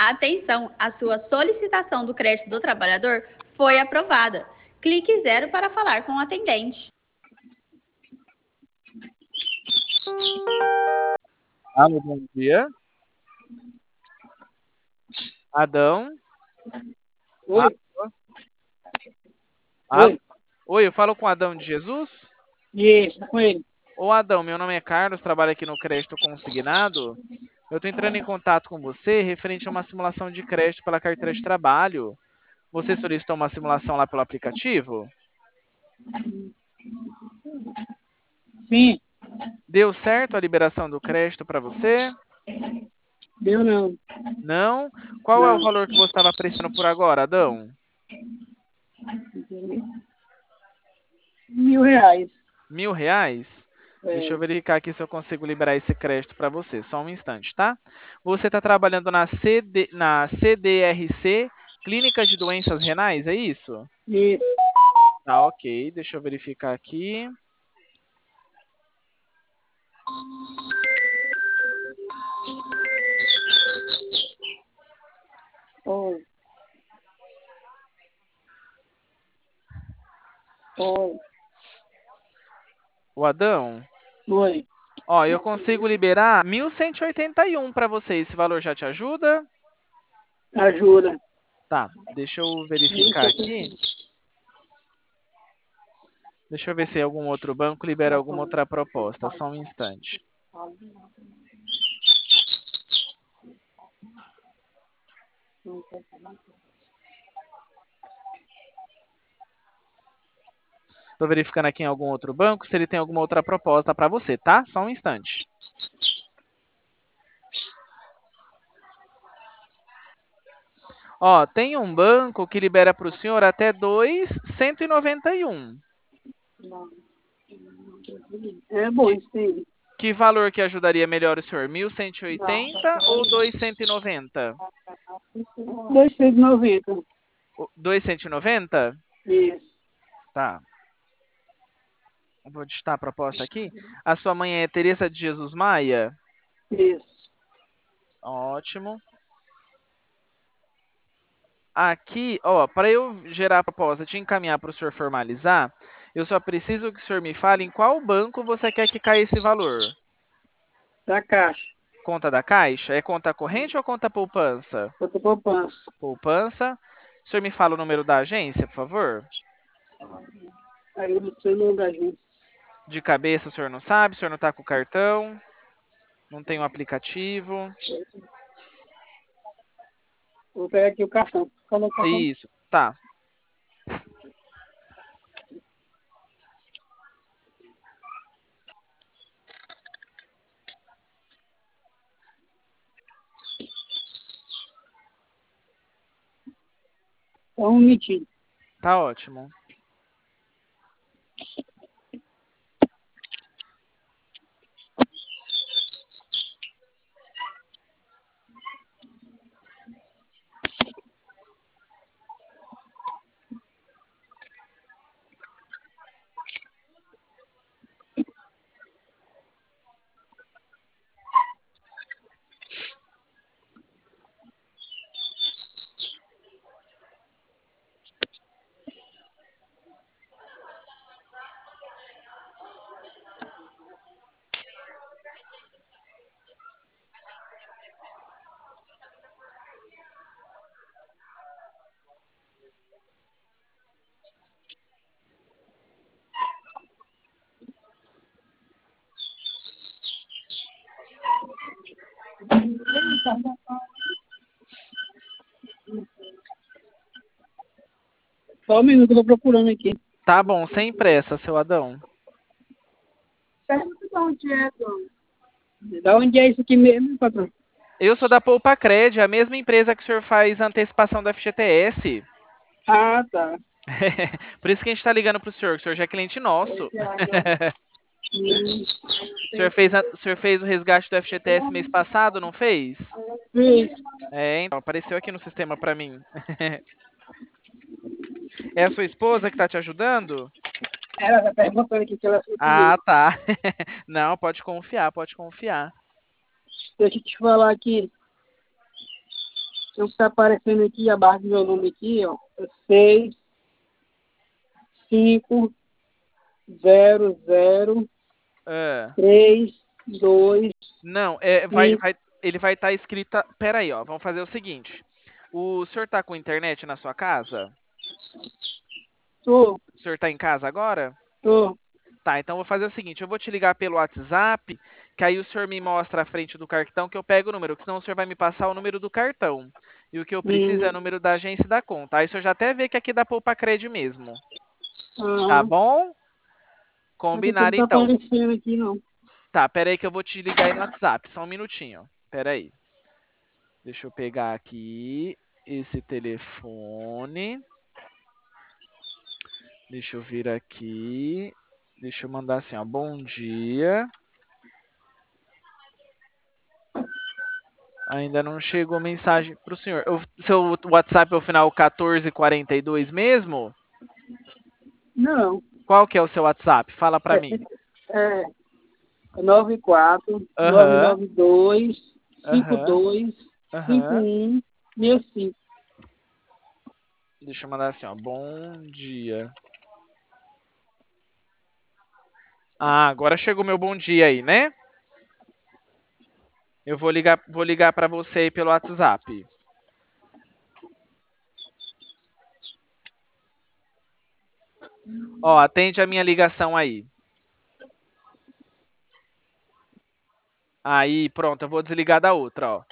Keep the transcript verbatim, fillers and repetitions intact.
Atenção, a sua solicitação do crédito do trabalhador foi aprovada. Clique zero para falar com o atendente. Alô, bom dia. Adão? Oi. Alô? Oi. Oi, eu falo com Adão de Jesus? Isso, com ele. Ô Adão, meu nome é Carlos, trabalho aqui no Crédito Consignado. Eu estou entrando em contato com você referente a uma simulação de crédito pela carteira de trabalho. Você solicitou uma simulação lá pelo aplicativo? Sim. Deu certo a liberação do crédito para você? Deu não. Não? Qual é o Não. valor que você estava prestando por agora, Adão? Mil reais. Mil reais? É. Deixa eu verificar aqui se eu consigo liberar esse crédito para você. Só um instante, tá? Você está trabalhando na, C D, na C D R C, Clínica de Doenças Renais, é isso? Isso. Tá, ok. Deixa eu verificar aqui. Oi. Oi. O Adão? Oi. Ó, eu consigo liberar mil cento e oitenta e um para você. Esse valor já te ajuda? Ajuda. Tá, deixa eu verificar aqui. Deixa eu ver se algum outro banco libera alguma outra proposta. Só um instante. Estou verificando aqui em algum outro banco se ele tem alguma outra proposta para você, tá? Só um instante. Ó, tem um banco que libera para o senhor até dois mil cento e noventa e um. É bom isso aí. Que valor que ajudaria melhor o senhor? mil cento e oitenta ou dois mil cento e noventa? duzentos e noventa. O- dois mil cento e noventa? Isso. Tá. Vou digitar a proposta aqui. A sua mãe é Teresa de Jesus Maia? Isso. Ótimo. Aqui, ó, para eu gerar a proposta, te encaminhar para o senhor formalizar, eu só preciso que o senhor me fale em qual banco você quer que caia esse valor. Da caixa. Conta da Caixa? É conta corrente ou conta poupança? Conta poupança. Poupança. O senhor me fala o número da agência, por favor? Aí eu não sei o nome da gente. De cabeça o senhor não sabe? O senhor não está com o cartão? Não tem o aplicativo? Vou pegar aqui o cartão. Cadê o cartão? Isso, tá. É um metido. Tá ótimo. Só um minuto, eu tô procurando aqui. Tá bom, sem pressa, seu Adão. Pergunta de onde é, Dom. Da onde é isso aqui mesmo, patrão? Eu sou da Poupa Cred, a mesma empresa que o senhor faz a antecipação do F G T S. Ah, tá. Por isso que a gente está ligando para o senhor, que o senhor já é cliente nosso. Hum, O senhor fez, a- o senhor fez o resgate do F G T S mês passado, não fez? Isso. É, então, apareceu aqui no sistema para mim. É a sua esposa que está te ajudando? Ela tá perguntando aqui que ela foi comigo. Ah, tá. Não, pode confiar, pode confiar. Deixa eu te falar aqui. O que está aparecendo aqui, abaixo do meu nome aqui, ó, é seis, cinco, zero, zero, É. três, dois, Não, é, vai, cinco. vai, ele vai estar escrita. Pera aí, ó. Vamos fazer o seguinte. O senhor tá com internet na sua casa? Tô, O senhor tá em casa agora? tô. Tá, então eu vou fazer o seguinte, eu vou te ligar pelo WhatsApp, que aí o senhor me mostra a frente do cartão que eu pego o número, que senão o senhor vai me passar o número do cartão. E o que eu preciso é o Hum, número da agência e da conta. Aí o senhor já até vê que aqui dá Poupa Cred mesmo. Tá aham. bom? Mas aqui não Combinado tá então. aparecendo aqui, não. Tá, pera aí que eu vou te ligar aí no WhatsApp, só um minutinho. Pera aí. Deixa eu pegar aqui esse telefone. Deixa eu vir aqui. Deixa eu mandar assim, ó. Bom dia. Ainda não chegou mensagem para o senhor. O seu WhatsApp é o final quatorze quarenta e dois mesmo? Não. Qual que é o seu WhatsApp? Fala para É, mim. é, é nove quatro, nove Aham, nove dois, cinco aham, dois, cinco aham. um, seis cinco. Deixa eu mandar assim, ó. Bom dia. Ah, agora chegou meu bom dia aí, né? Eu vou ligar, vou ligar para você aí pelo WhatsApp. Ó, atende a minha ligação aí. Aí, pronto, eu vou desligar da outra, ó.